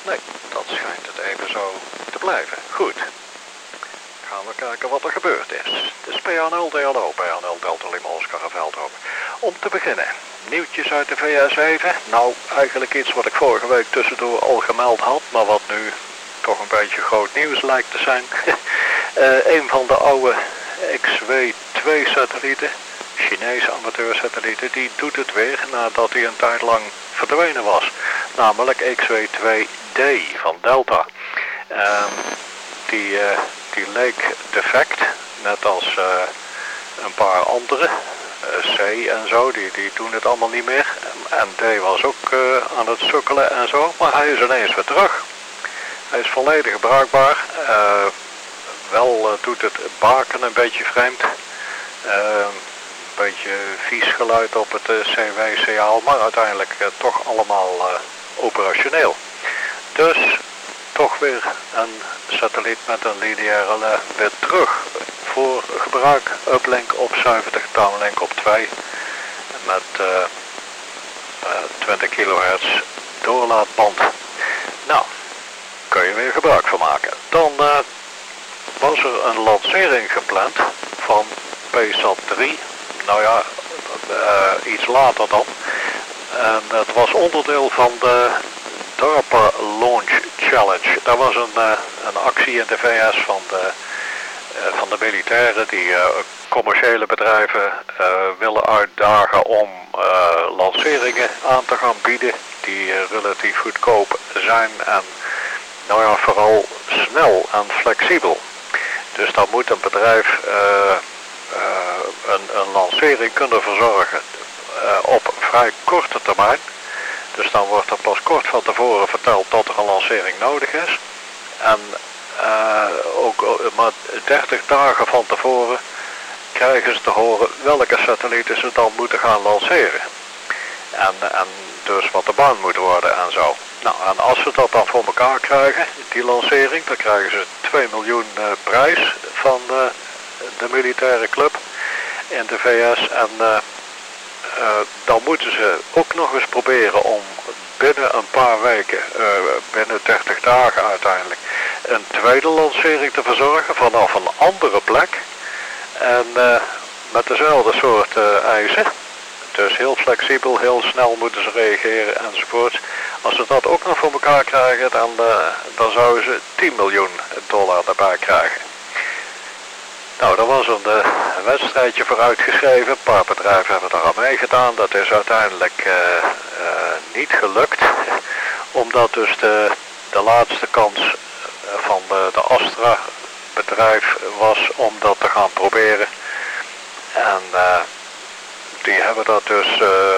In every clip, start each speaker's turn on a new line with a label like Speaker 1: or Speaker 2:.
Speaker 1: Nee, dat schijnt het even zo te blijven. Goed. Gaan we kijken wat er gebeurd is. De PA0 DLO, PA0 Delta Lima Oscar Veldhoven. Om te beginnen, nieuwtjes uit de VS even. Nou, eigenlijk iets wat ik vorige week tussendoor al gemeld had, maar wat nu toch een beetje groot nieuws lijkt te zijn. Een van de oude XW-2 satellieten, Chinese amateursatellieten, die doet het weer nadat hij een tijd lang verdwenen was. Namelijk XW-2D van Delta. Die leek defect, net als een paar andere. C en zo, die doen het allemaal niet meer. En D was ook aan het sukkelen en zo, maar hij is ineens weer terug. Hij is volledig gebruikbaar. Wel doet het baken een beetje vreemd. Een beetje vies geluid op het CW-signaal, maar uiteindelijk toch allemaal operationeel. Dus toch weer een satelliet met een lineaire lijn weer terug voor gebruik. Uplink op 70, downlink op 2 met 20 kHz doorlaatband. Nou, kun je weer gebruik van maken. Dan was er een lancering gepland van PSAT 3. Nou ja, iets later dan. En het was onderdeel van de DARPA Launch Challenge. Dat was een actie in de VS van de militairen die commerciële bedrijven willen uitdagen om lanceringen aan te gaan bieden die relatief goedkoop zijn en nou ja, vooral snel en flexibel. Dus dan moet een bedrijf een lancering kunnen verzorgen op vrij korte termijn. Dus dan wordt er pas kort van tevoren verteld dat er een lancering nodig is. En ook maar 30 dagen van tevoren krijgen ze te horen welke satellieten ze dan moeten gaan lanceren. En dus wat de baan moet worden en zo. Nou, en als ze dat dan voor elkaar krijgen, die lancering, dan krijgen ze 2 miljoen prijs van de militaire club in de VS. En dan moeten ze ook nog eens proberen om binnen een paar weken, binnen 30 dagen uiteindelijk, een tweede lancering te verzorgen vanaf een andere plek. En met dezelfde soort eisen. Dus heel flexibel, heel snel moeten ze reageren enzovoort. Als ze dat ook nog voor elkaar krijgen, dan zouden ze 10 miljoen dollar erbij krijgen. Nou, daar was een wedstrijdje voor uitgeschreven. Een paar bedrijven hebben daar aan meegedaan. Dat is uiteindelijk niet gelukt. Omdat dus de laatste kans van de Astra bedrijf was om dat te gaan proberen. En die hebben dat dus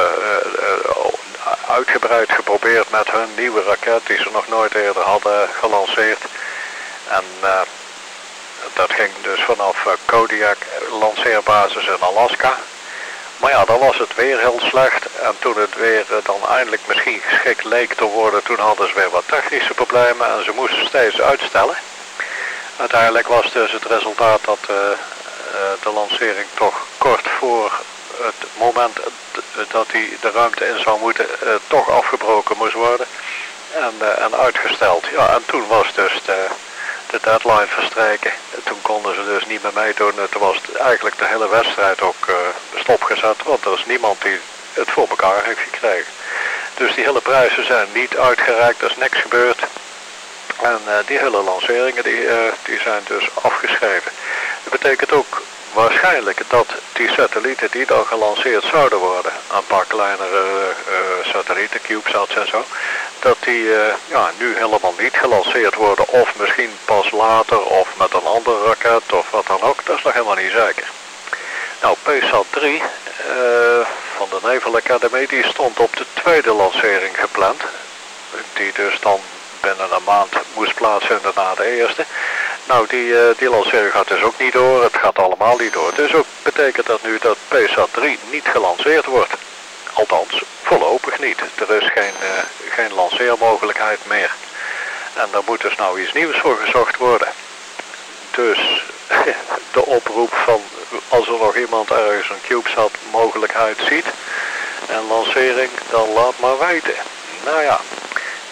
Speaker 1: uitgebreid geprobeerd met hun nieuwe raket die ze nog nooit eerder hadden gelanceerd. En dat ging dus vanaf Kodiak lanceerbasis in Alaska. Maar ja, dan was het weer heel slecht. En toen het weer dan eindelijk misschien geschikt leek te worden, toen hadden ze weer wat technische problemen en ze moesten steeds uitstellen. Uiteindelijk was dus het resultaat dat de lancering toch kort voor het moment dat hij de ruimte in zou moeten toch afgebroken moest worden en uitgesteld. Ja, en toen was dus de deadline verstreken. Toen konden ze dus niet meer meedoen. Toen was eigenlijk de hele wedstrijd ook stopgezet, want er is niemand die het voor elkaar heeft gekregen. Dus die hele prijzen zijn niet uitgereikt, er is niks gebeurd. En die hele lanceringen die zijn dus afgeschreven. Dat betekent ook waarschijnlijk dat die satellieten die dan gelanceerd zouden worden, een paar kleinere satellieten, CubeSats en zo, dat die nu helemaal niet gelanceerd worden of misschien pas later of met een andere raket of wat dan ook, dat is nog helemaal niet zeker. Nou, PSAT 3 van de Naval Academy, die stond op de tweede lancering gepland, die dus dan binnen een maand moest plaatsvinden na de eerste. Nou, die lancering gaat dus ook niet door. Het gaat allemaal niet door. Dus ook betekent dat nu dat PSAT 3 niet gelanceerd wordt. Althans, voorlopig niet. Er is geen lanceermogelijkheid meer. En daar moet dus nou iets nieuws voor gezocht worden. Dus de oproep van als er nog iemand ergens een CubeSat mogelijkheid ziet en lancering, dan laat maar weten. Nou ja,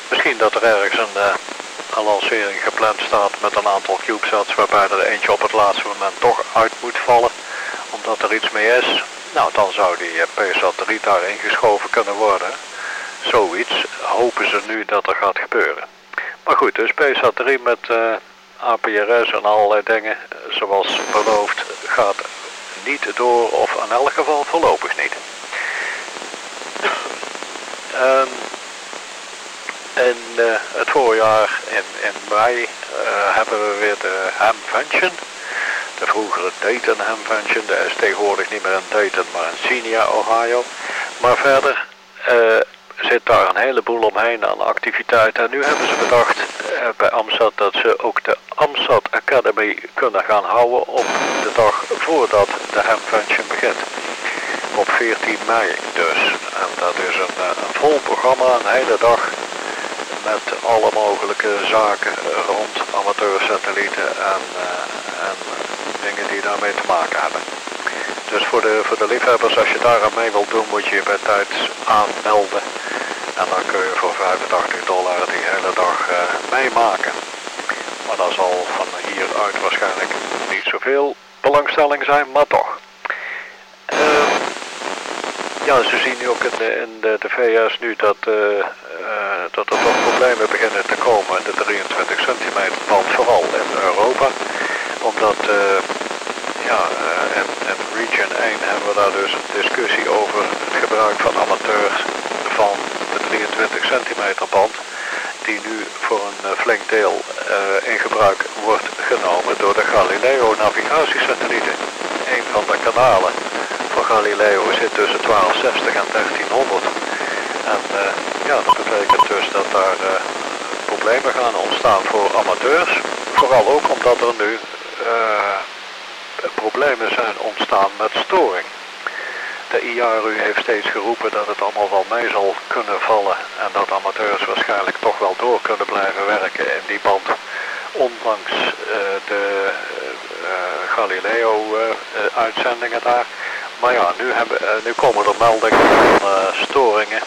Speaker 1: Misschien dat er ergens een lancering gepland staat met een aantal CubeSats waarbij er eentje op het laatste moment toch uit moet vallen, omdat er iets mee is. Nou, dan zou die PSAT 3 daarin geschoven kunnen worden. Zoiets hopen ze nu dat er gaat gebeuren. Maar goed, dus PSAT 3 met APRS en allerlei dingen, zoals beloofd, gaat niet door, of in elk geval voorlopig niet. In het voorjaar, in mei, hebben we weer de Hamvention. De vroegere Dayton Hamvention, de is tegenwoordig niet meer in Dayton, maar in Xenia, Ohio. Maar verder zit daar een heleboel omheen aan activiteiten. En nu hebben ze bedacht bij AMSAT dat ze ook de AMSAT Academy kunnen gaan houden op de dag voordat de Hamvention begint. Op 14 mei dus. En dat is een vol programma, een hele dag met alle mogelijke zaken rond amateursatellieten en dingen die daarmee te maken hebben. Dus voor de liefhebbers, als je daar aan mee wilt doen, moet je je bij tijd aanmelden. En dan kun je voor $85 die hele dag meemaken. Maar dat zal van hieruit waarschijnlijk niet zoveel belangstelling zijn, maar toch. Ja, ze zien nu ook in de VS nu dat er toch problemen beginnen te komen in de 23 centimeter band, vooral in Europa. Omdat in Region 1 hebben we daar dus een discussie over het gebruik van amateurs van de 23 centimeter band, die nu voor een flink deel in gebruik wordt genomen door de Galileo navigatiesatellieten. Een van de kanalen van Galileo zit tussen 1260 en 1300. En dat betekent dus dat daar problemen gaan ontstaan voor amateurs. Vooral ook omdat er nu problemen zijn ontstaan met storing. De IARU heeft steeds geroepen dat het allemaal wel mee zal kunnen vallen en dat amateurs waarschijnlijk toch wel door kunnen blijven werken in die band, ondanks de Galileo uitzendingen daar. Maar ja, nu komen er meldingen van storingen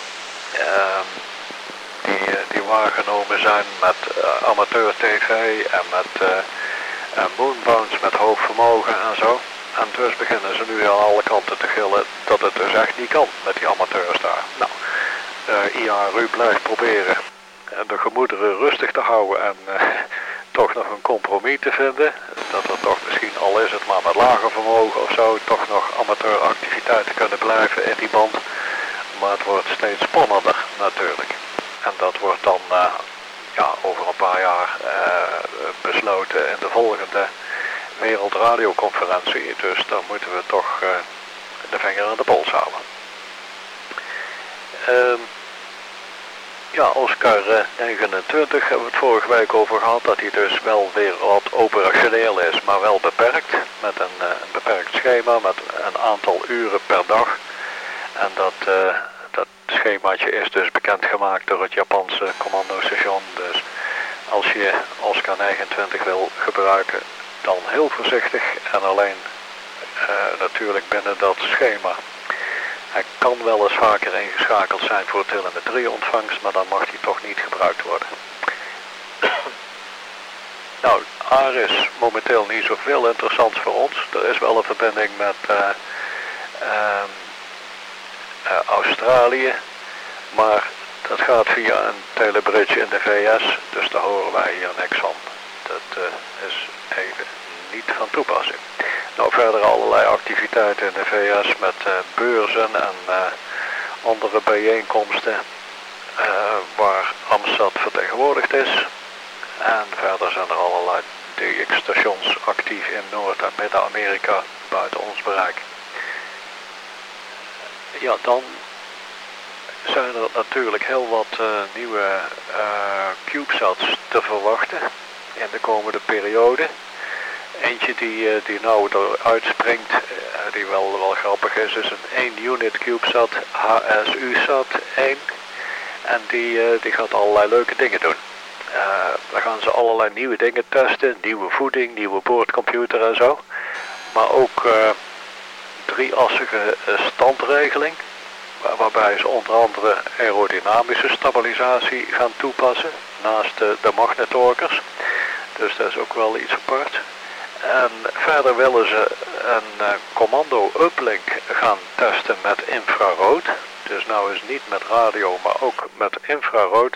Speaker 1: die waargenomen zijn met amateur TV en met moonbounce met hoog vermogen en zo. En dus beginnen ze nu aan alle kanten te gillen dat het dus echt niet kan met die amateurs daar. Nou, IARU blijft proberen de gemoederen rustig te houden en toch nog een compromis te vinden. Dat er toch misschien, al is het maar met lager vermogen of zo, toch nog amateuractiviteiten kunnen blijven in die band. Maar het wordt steeds spannender natuurlijk. En dat wordt dan over een paar jaar besloten in de volgende wereldradioconferentie. Dus dan moeten we toch de vinger aan de pols houden. Oscar 29 hebben we het vorige week over gehad, dat hij dus wel weer wat operationeel is, maar wel beperkt. Met een beperkt schema, met een aantal uren per dag. En dat schemaatje is dus bekendgemaakt door het Japanse commandostation. Dus als je Oscar 29 wil gebruiken, dan heel voorzichtig en alleen natuurlijk binnen dat schema. Hij kan wel eens vaker ingeschakeld zijn voor telemetrie-ontvangst, maar dan mag hij toch niet gebruikt worden. Nou, AR is momenteel niet zoveel interessants voor ons. Er is wel een verbinding met Australië, maar dat gaat via een telebridge in de VS, dus daar horen wij hier niks van. Dat is even niet van toepassing. Nou, verder allerlei activiteiten in de VS met beurzen en andere bijeenkomsten waar AMSAT vertegenwoordigd is. En verder zijn er allerlei DX-stations actief in Noord- en Midden-Amerika buiten ons bereik. Ja, dan zijn er natuurlijk heel wat nieuwe CubeSats te verwachten in de komende periode. Eentje die nou eruit springt, die wel grappig is een 1-unit CubeSat HSU-SAT 1. En die gaat allerlei leuke dingen doen. Daar gaan ze allerlei nieuwe dingen testen, nieuwe voeding, nieuwe boordcomputer en zo. Maar ook 3-assige standregeling. waarbij ze onder andere aerodynamische stabilisatie gaan toepassen naast de magnetorkers. Dus dat is ook wel iets apart. En verder willen ze een commando uplink gaan testen met infrarood. Dus nou is niet met radio, maar ook met infrarood.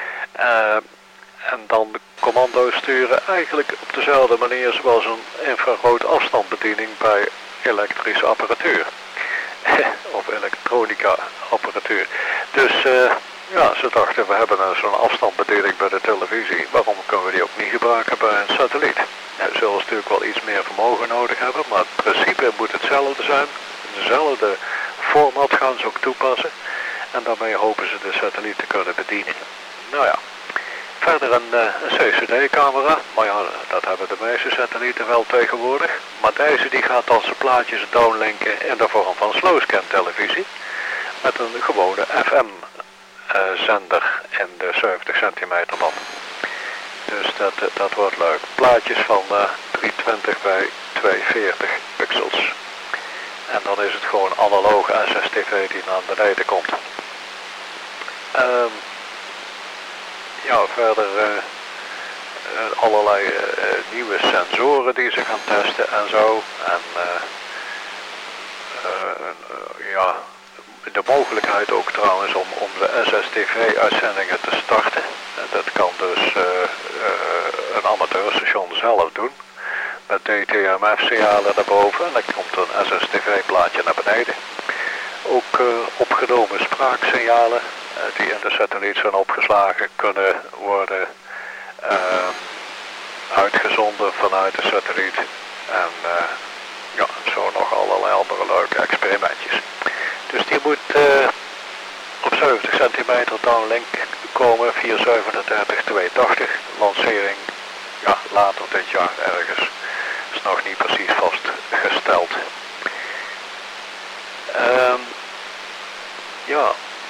Speaker 1: En dan de commando sturen eigenlijk op dezelfde manier zoals een infrarood afstandsbediening bij elektrische apparatuur. Of elektronica apparatuur. Dus ja, ze dachten we hebben zo'n afstandsbediening bij de televisie. Waarom kunnen we die ook niet gebruiken bij een satelliet? Nou, zullen ze natuurlijk wel iets meer vermogen nodig hebben, maar het principe moet hetzelfde zijn. Dezelfde format gaan ze ook toepassen. En daarmee hopen ze de satelliet te kunnen bedienen. Nou ja, verder een CCD-camera. Maar ja, dat hebben de meeste satellieten wel tegenwoordig. Maar deze die gaat dan zijn plaatjes downlinken in de vorm van slowscan televisie. Met een gewone FM-zender in de 70 centimeter band. Dus dat wordt leuk. Plaatjes van 320 bij 240 pixels. En dan is het gewoon analoge SSTV die naar beneden komt. Ja, verder allerlei nieuwe sensoren die ze gaan testen en zo. En ja, de mogelijkheid ook trouwens om de SSTV-uitzendingen te starten. Dat kan dus een amateurstation zelf doen. Met DTMF-signalen daarboven en dan komt een SSTV-plaatje naar beneden. Ook opgenomen spraaksignalen die in de satelliet zijn opgeslagen kunnen worden uitgezonden vanuit de satelliet. En ja, zo nog allerlei andere leuke experimentjes. Dus die moet op 70 centimeter downlink komen, 437-280. Lancering ja, later dit jaar ergens. Is nog niet precies vastgesteld. Ja.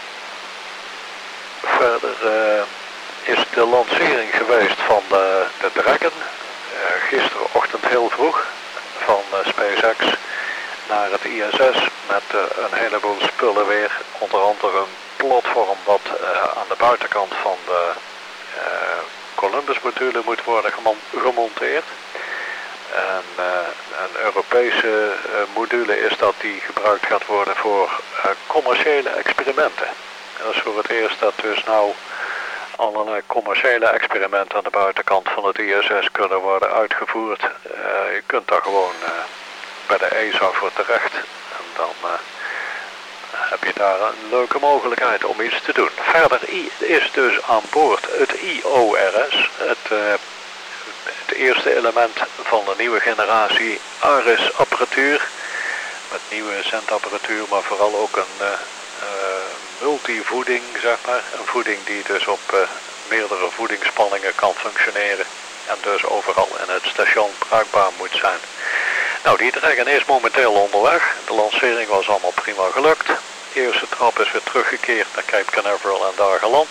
Speaker 1: Verder is de lancering geweest van de Dragon. Gisterenochtend heel vroeg van SpaceX naar het ISS met een heleboel spullen weer. Onder andere een platform wat aan de buitenkant van de Columbus-module moet worden gemonteerd. En een Europese module is dat die gebruikt gaat worden voor commerciële experimenten. En dat is voor het eerst dat dus nou allerlei commerciële experimenten aan de buitenkant van het ISS kunnen worden uitgevoerd. Je kunt daar gewoon bij de ESA voor terecht. En dan heb je daar een leuke mogelijkheid om iets te doen. Verder is dus aan boord het IORS, het eerste element van de nieuwe generatie ARIS apparatuur. Met nieuwe zendapparatuur, maar vooral ook een multivoeding, zeg maar. Een voeding die dus op meerdere voedingsspanningen kan functioneren. En dus overal in het station bruikbaar moet zijn. Nou, die Dragon is momenteel onderweg. De lancering was allemaal prima gelukt. De eerste trap is weer teruggekeerd naar Cape Canaveral en daar geland.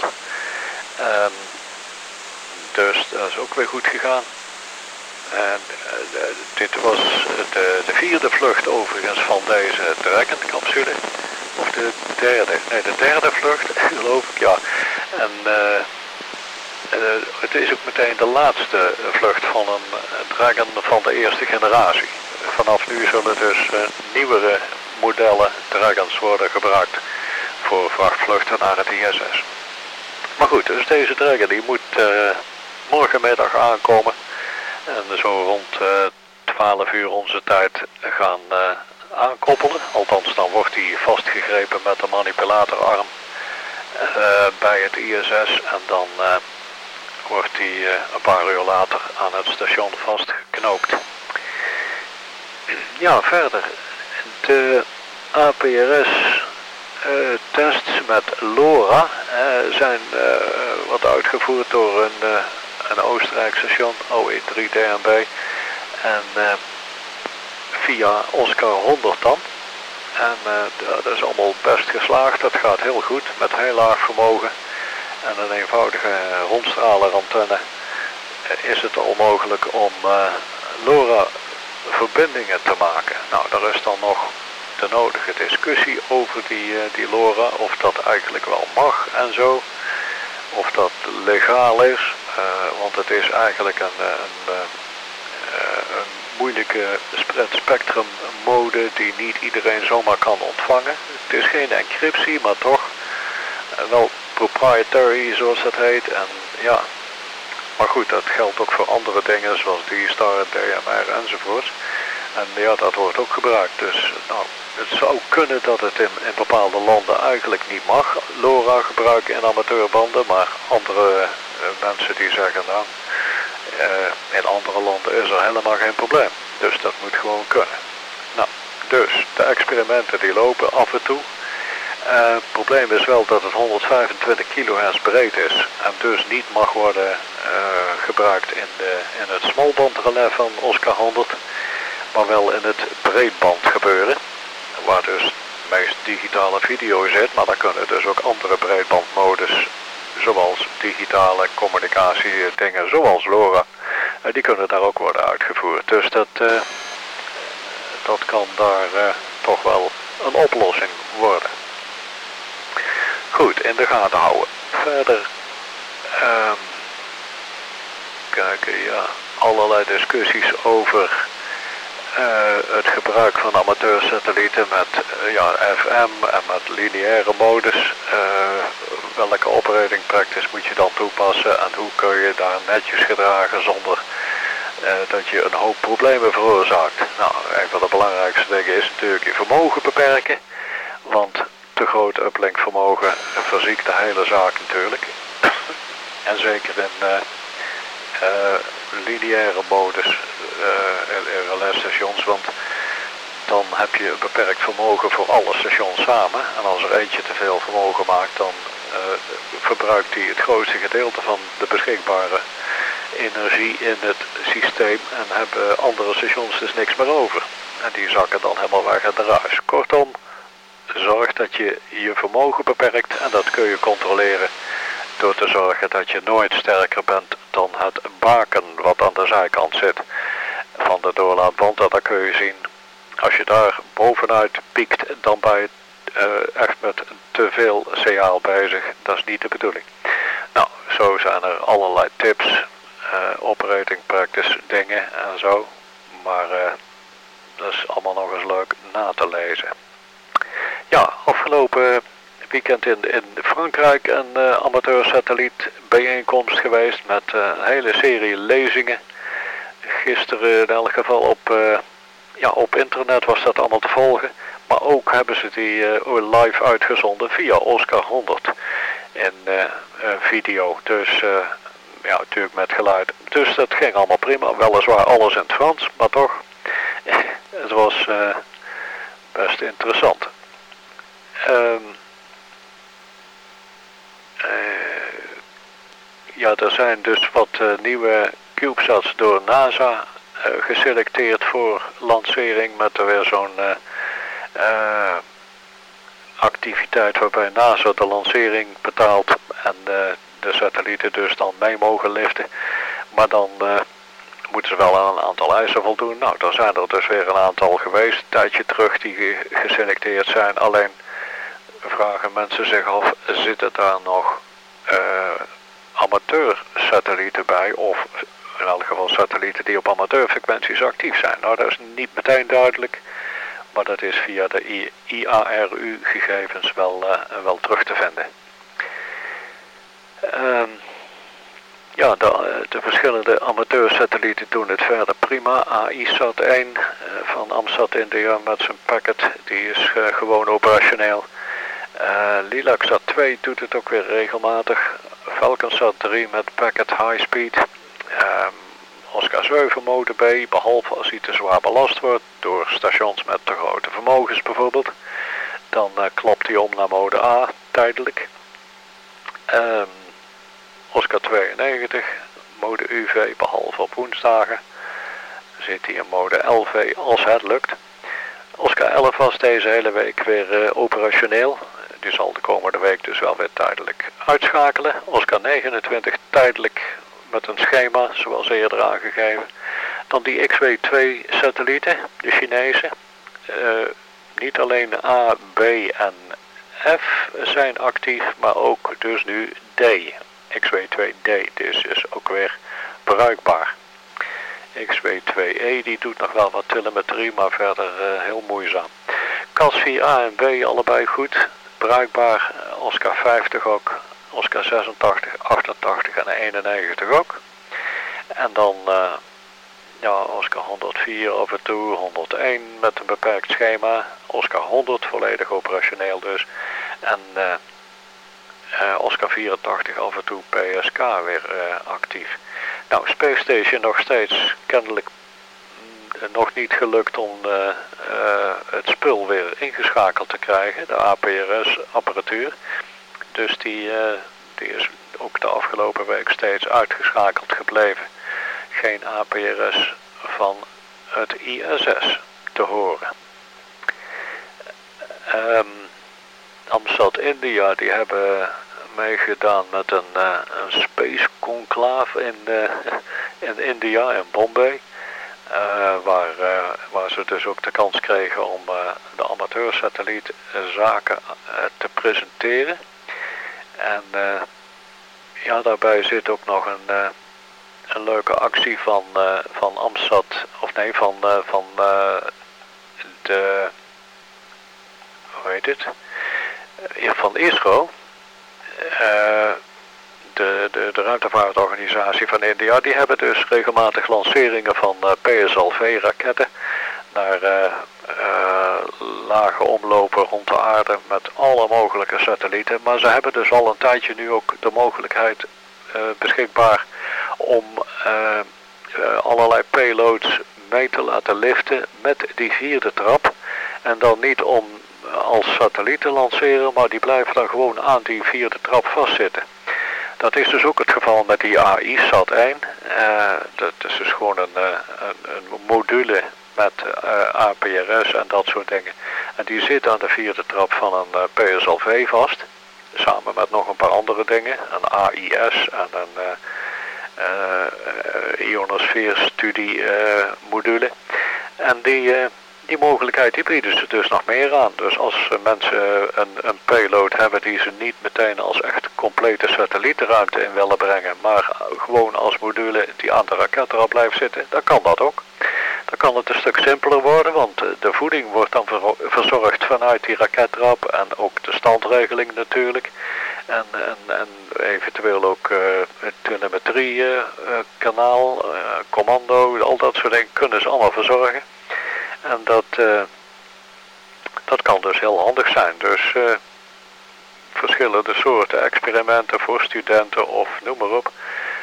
Speaker 1: Dus dat is ook weer goed gegaan. En dit was de vierde vlucht overigens van deze Dragon-capsule. Of de derde vlucht, geloof ik, ja. En het is ook meteen de laatste vlucht van een Dragon van de eerste generatie. Vanaf nu zullen dus nieuwere modellen Dragons worden gebruikt voor vrachtvluchten naar het ISS. Maar goed, dus deze Dragon die moet morgenmiddag aankomen. En zo rond 12 uur onze tijd gaan aankoppelen. Althans, dan wordt hij vastgegrepen met de manipulatorarm bij het ISS. En dan wordt hij een paar uur later aan het station vastgeknoopt. Ja, verder. De APRS tests met LoRa zijn wat uitgevoerd door een Oostenrijks station, OE3DNB. En via Oscar 100 dan. En dat is allemaal best geslaagd. Dat gaat heel goed met heel laag vermogen. En een eenvoudige rondstralerantenne is het al mogelijk om LoRa verbindingen te maken. Nou, daar is dan nog de nodige discussie over die LoRa, of dat eigenlijk wel mag en zo. Of dat legaal is, want het is eigenlijk een moeilijke spread spectrum mode die niet iedereen zomaar kan ontvangen. Het is geen encryptie, maar toch wel proprietary zoals dat heet. En ja, maar goed, dat geldt ook voor andere dingen zoals D-Star, DMR enzovoort. En ja, dat wordt ook gebruikt. Dus nou, het zou kunnen dat het in bepaalde landen eigenlijk niet mag, LoRa gebruiken in amateurbanden, maar andere mensen die zeggen nou, in andere landen is er helemaal geen probleem. Dus dat moet gewoon kunnen. Nou, dus de experimenten die lopen af en toe. Het probleem is wel dat het 125 kHz breed is en dus niet mag worden gebruikt in het smalbandrelais van Oscar 100, maar wel in het breedband gebeuren, waar dus het meest digitale video zit, maar daar kunnen dus ook andere breedbandmodus, zoals digitale communicatie dingen zoals LoRa, die kunnen daar ook worden uitgevoerd. Dus dat kan daar toch wel een oplossing worden. Goed, in de gaten houden. Verder, kijken, ja, allerlei discussies over het gebruik van amateursatellieten met FM en met lineaire modus. Welke operating practice moet je dan toepassen en hoe kun je daar netjes gedragen zonder dat je een hoop problemen veroorzaakt. Nou, een van de belangrijkste dingen is natuurlijk je vermogen beperken, want te groot uplinkvermogen verziekt de hele zaak natuurlijk. En zeker in lineaire modus in relaisstations, want dan heb je een beperkt vermogen voor alle stations samen. En als er eentje te veel vermogen maakt, dan verbruikt hij het grootste gedeelte van de beschikbare energie in het systeem en hebben andere stations dus niks meer over. En die zakken dan helemaal weg in de ruis. Kortom, zorg dat je je vermogen beperkt en dat kun je controleren door te zorgen dat je nooit sterker bent dan het baken wat aan de zijkant zit van de doorlaatband. En dan kun je zien, als je daar bovenuit piekt, dan ben je echt met te veel signaal bezig. Dat is niet de bedoeling. Nou, zo zijn er allerlei tips, operating practice dingen en zo. Maar dat is allemaal nog eens leuk na te lezen. Ja, afgelopen weekend in Frankrijk een amateursatelliet bijeenkomst geweest met een hele serie lezingen. Gisteren in elk geval op internet was dat allemaal te volgen. Maar ook hebben ze die live uitgezonden via Oscar 100 in video. Dus ja, natuurlijk met geluid. Dus dat ging allemaal prima. Weliswaar alles in het Frans, maar toch. Het was best interessant. Ja, er zijn dus wat nieuwe CubeSats door NASA geselecteerd voor lancering met er weer zo'n activiteit waarbij NASA de lancering betaalt en de satellieten dus dan mee mogen liften. Maar dan moeten ze wel aan een aantal eisen voldoen. Nou, dan zijn er dus weer een aantal geweest, een tijdje terug, die geselecteerd zijn. Alleen vragen mensen zich af, zitten daar nog amateursatellieten bij, of in elk geval satellieten die op amateurfrequenties actief zijn? Nou, dat is niet meteen duidelijk, maar dat is via de IARU-gegevens wel terug te vinden. Ja, de verschillende amateursatellieten doen het verder prima. AISat 1 van Amsat India met zijn packet, die is gewoon operationeel. Lilacsat 2 doet het ook weer regelmatig. Falconsat 3 met packet high speed. Oscar 7 mode B, behalve als hij te zwaar belast wordt door stations met te grote vermogens bijvoorbeeld. Dan klapt hij om naar mode A tijdelijk. Oscar 92, mode UV, behalve op woensdagen. Zit hij in mode LV als het lukt. Oscar 11 was deze hele week weer operationeel. Die zal de komende week dus wel weer tijdelijk uitschakelen. Oscar 29 tijdelijk met een schema zoals eerder aangegeven. Dan die XW2 satellieten, de Chinese. niet alleen A, B en F zijn actief, maar ook dus nu D. XW2D, dus is ook weer bruikbaar. XW2E die doet nog wel wat telemetrie, maar verder heel moeizaam. CAS 4A en B allebei goed, bruikbaar. Oscar 50 ook, Oscar 86, 88 en 91 ook. En dan Oscar 104 af en toe, 101 met een beperkt schema. Oscar 100 volledig operationeel dus. En Oscar 84 af en toe PSK weer actief. Nou, Space Station nog steeds kennelijk nog niet gelukt om het spul weer ingeschakeld te krijgen, de APRS apparatuur. Dus die is ook de afgelopen week steeds uitgeschakeld gebleven. Geen APRS van het ISS te horen. Amstad India, die hebben meegedaan met een space conclave in India, in Bombay. Waar ze dus ook de kans kregen om de amateursatellietzaken te presenteren. En daarbij zit ook nog een leuke actie van Amstad, of nee, van de, hoe heet het? Van ISRO, de ruimtevaartorganisatie van India, die hebben dus regelmatig lanceringen van PSLV-raketten naar lage omlopen rond de aarde met alle mogelijke satellieten. Maar ze hebben dus al een tijdje nu ook de mogelijkheid beschikbaar om allerlei payloads mee te laten liften met die vierde trap. En dan niet om als satelliet te lanceren, maar die blijven dan gewoon aan die vierde trap vastzitten. Dat is dus ook het geval met die AI-SAT-1. Dat is dus gewoon een module met APRS en dat soort dingen. En die zit aan de vierde trap van een PSLV vast. Samen met nog een paar andere dingen. Een AIS en een ionosfeerstudie module. En die mogelijkheid die bieden ze dus nog meer aan. Dus als mensen een payload hebben die ze niet meteen als echt complete satelliet de ruimte in willen brengen, maar gewoon als module die aan de rakettrap blijft zitten, dan kan dat ook. Dan kan het een stuk simpeler worden, want de voeding wordt dan verzorgd vanuit die rakettrap en ook de standregeling natuurlijk. En eventueel ook het telemetrie kanaal, commando, al dat soort dingen kunnen ze allemaal verzorgen. En dat kan dus heel handig zijn. Dus verschillende soorten experimenten voor studenten of noem maar op.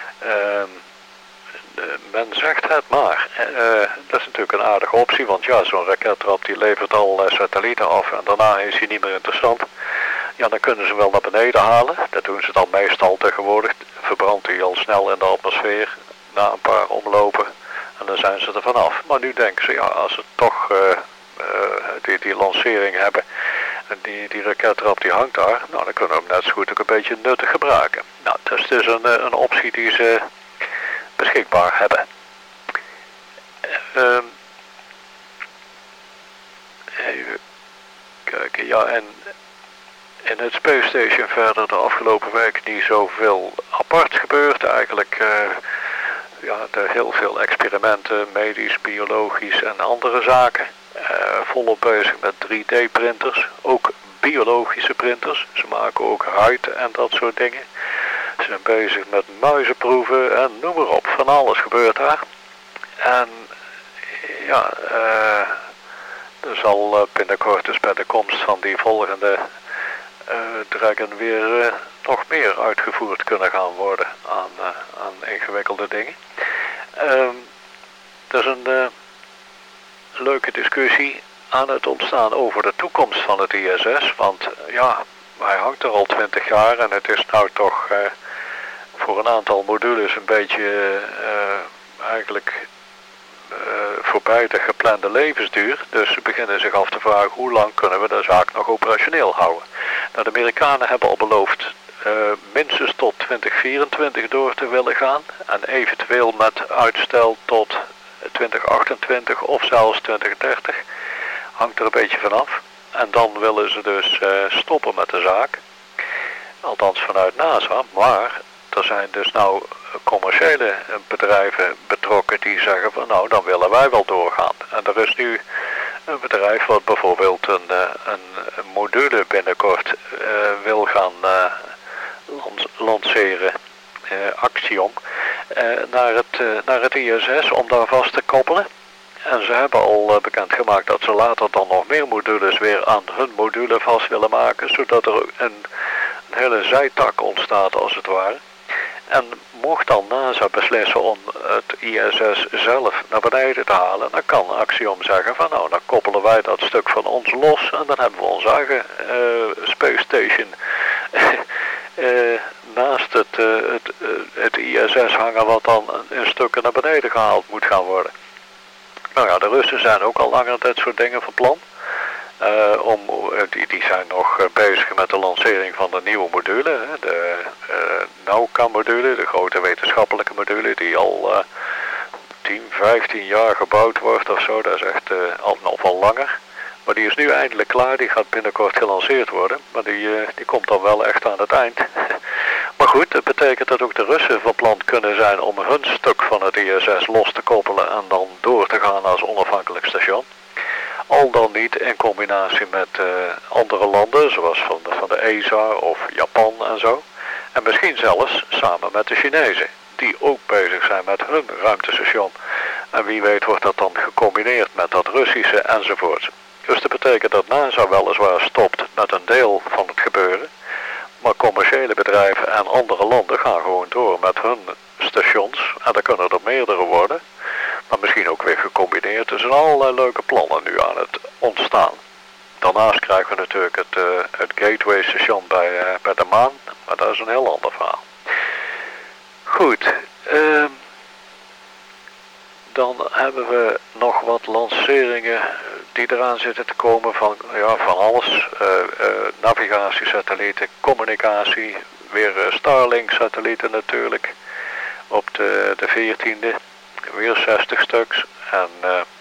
Speaker 1: Men zegt het maar. Dat is natuurlijk een aardige optie, want ja, zo'n rakettrap die levert al satellieten af en daarna is hij niet meer interessant. Ja, dan kunnen ze wel naar beneden halen. Dat doen ze dan meestal tegenwoordig. Verbrandt hij al snel in de atmosfeer na een paar omlopen. En dan zijn ze er vanaf. Maar nu denken ze, ja, als ze toch die lancering hebben en die rakettrap die hangt daar, nou dan kunnen we hem net zo goed ook een beetje nuttig gebruiken. Nou, dat is dus een optie die ze beschikbaar hebben. Even kijken, ja, en in het Space Station verder de afgelopen week niet zoveel apart gebeurd. Eigenlijk er heel veel experimenten, medisch, biologisch en andere zaken. Volop bezig met 3D-printers, ook biologische printers. Ze maken ook huid en dat soort dingen. Ze zijn bezig met muizenproeven en noem maar op, van alles gebeurt daar. En ja, er zal binnenkort dus bij de komst van die volgende Dragon weer nog meer uitgevoerd kunnen gaan worden aan ingewikkelde dingen. Er is een leuke discussie aan het ontstaan over de toekomst van het ISS, want ja, hij hangt er al 20 jaar en het is nou toch voor een aantal modules een beetje eigenlijk voorbij de geplande levensduur. Dus ze beginnen zich af te vragen hoe lang kunnen we de zaak nog operationeel houden. Nou, de Amerikanen hebben al beloofd minstens tot 2024 door te willen gaan en eventueel met uitstel tot 2028 of zelfs 2030. Hangt er een beetje vanaf. En dan willen ze dus stoppen met de zaak. Althans vanuit NASA. Maar er zijn dus nou commerciële bedrijven betrokken die zeggen van nou, dan willen wij wel doorgaan. En er is nu een bedrijf wat bijvoorbeeld een module binnenkort wil gaan lanceren, Axiom, naar het ISS om daar vast te koppelen. En ze hebben al bekendgemaakt dat ze later dan nog meer modules weer aan hun module vast willen maken, zodat er een hele zijtak ontstaat als het ware. En mocht dan NASA beslissen om het ISS zelf naar beneden te halen, dan kan Axiom zeggen van nou, dan koppelen wij dat stuk van ons los en dan hebben we onze eigen Space Station naast het ISS hangen, wat dan in stukken naar beneden gehaald moet gaan worden. Nou ja, de Russen zijn ook al langer dit soort dingen van plan. Die zijn nog bezig met de lancering van de nieuwe module, de Nauka-module, de grote wetenschappelijke module, die al 10, 15 jaar gebouwd wordt of zo. Dat is echt al nog wel langer. Maar die is nu eindelijk klaar, die gaat binnenkort gelanceerd worden. Maar die komt dan wel echt aan het eind. Maar goed, dat betekent dat ook de Russen van plan kunnen zijn om hun stuk van het ISS los te koppelen en dan door te gaan als onafhankelijk station. Al dan niet in combinatie met andere landen, zoals van de ESA of Japan en zo. En misschien zelfs samen met de Chinezen, die ook bezig zijn met hun ruimtestation. En wie weet wordt dat dan gecombineerd met dat Russische enzovoort. Dus dat betekent dat NASA weliswaar stopt met een deel van het gebeuren. Maar commerciële bedrijven en andere landen gaan gewoon door met hun stations. En dan kunnen er meerdere worden. Maar misschien ook weer gecombineerd. Er zijn allerlei leuke plannen nu aan het ontstaan. Daarnaast krijgen we natuurlijk het Gateway station bij de maan. Maar dat is een heel ander verhaal. Goed. Dan hebben we nog wat lanceringen die eraan zitten te komen van alles. Navigatiesatellieten, communicatie, weer Starlink satellieten natuurlijk. Op de 14e, weer 60 stuks. En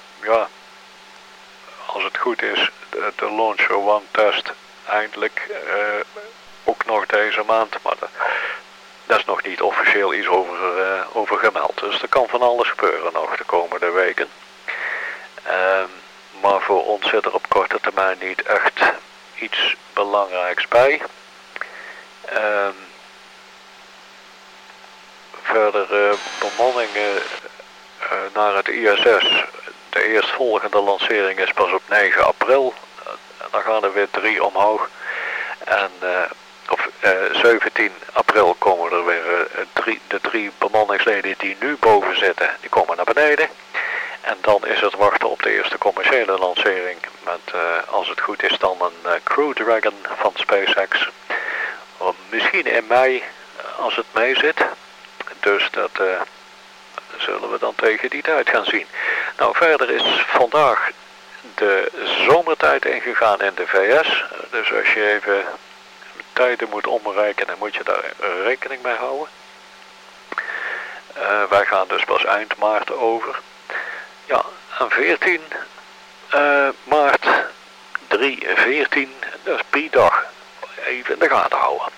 Speaker 1: als het goed is, de Launcher One test eindelijk ook nog deze maand. Maar daar is nog niet officieel iets over gemeld. Dus er kan van alles gebeuren nog de komende weken. Maar voor ons zit er op korte termijn niet echt iets belangrijks bij. Verder bemanningen naar het ISS. De eerstvolgende lancering is pas op 9 april. Dan gaan er weer 3 omhoog. En op 17 april komen er weer de 3 bemanningsleden die nu boven zitten. Die komen naar beneden. En dan is het wachten op de eerste commerciële lancering. Met, als het goed is, dan een Crew Dragon van SpaceX. Misschien in mei, als het mee zit. Dus dat zullen we dan tegen die tijd gaan zien. Nou, verder is vandaag de zomertijd ingegaan in de VS. Dus als je even tijden moet omrekenen, moet je daar rekening mee houden. Wij gaan dus pas eind maart over. Ja, en 14 maart 3:14, dat is Pi-dag. Even in de gaten houden.